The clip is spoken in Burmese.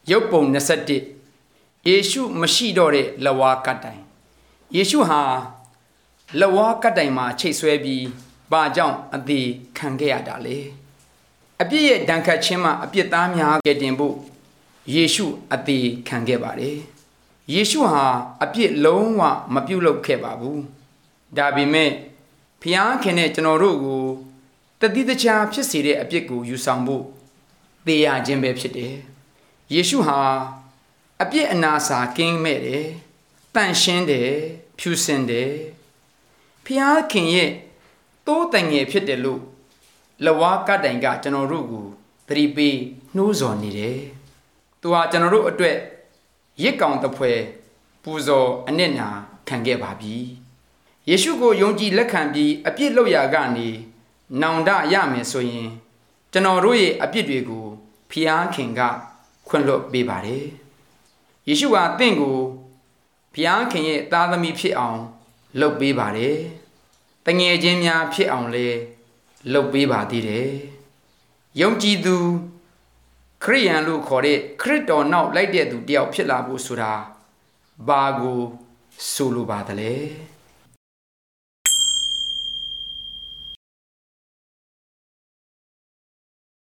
ရုပ်ပုံ21ယေရှုမရှိတော့တဲ့လက်ဝါးကတ်တိုင်ယေရှုဟာလက်ဝါးကတ်တိုင်မှာချိတ်ဆွဲပြီးဘာကြောင့်အသေးခံခဲ့ရတာလဲအပြစ်ရဲ့ဒဏ်ခတ်ခြင်းမှာအပြစ်သားများကယ်တင်ဖို့ယေရှုအသေးခံခဲ့ပါတယ်ယေရှုဟာအပြစ်လုံးဝမပြုတ်လုပ်ခဲ့ပါဘူးဒါပေမဲ့ဖျားခင်နဲ့ကျွန်တော်တို့ကိုတတိတခြားဖြစ်စေတဲ့အပြစ်ကိုယူဆောင်ဖို့သေရခြင်းပဲဖြစ်တယ်ယေရှုဟာအပြစ်အနာစာကင်းမဲ့တယ်တန့်ရှင်းတယ်ဖြူစင်တယ်ဖျားခင်ရဲ့တိုးတန်ငယ်ဖြစ်တယ်လို့လက်ဝါးကတိုင်ကကျွန်တော်တို့ကိုသတိပေးနှိုးဆော်နေတယ်သူဟာကျွန်တော်တို့အတွက်ရစ်ကောင်တဖွဲပူဇော်အနစ်နာခံခဲ့ပါပြီယေရှုကိုယုံကြည်လက်ခံပြီးအပြစ်လုပ်ရာကနေနောင်တရမယ်ဆိုရင်ကျွန်တော်တို့ရဲ့အပြစ်တွေကိုဖျားခင်ကခွင့်လွှတ်ပေးပါတယ်ယေရှုဟာတင့်ကိုဖျားခင်ရဲ့သားသမီးဖြစ်အောင်လုပ်ပေးပါတယ်တငယ်ချင်းများဖြစ်အောင်လဲလုပ်ပေးပါသေးတယ်ယုံကြည်သူခရိယန်လို့ခေါ်တဲ့ခရစ်တော်နောက်လိုက်တဲ့သူတယောက်ဖြစ်လာဖို့ဆိုတာဘာကိုဆိုလိုပါသလဲ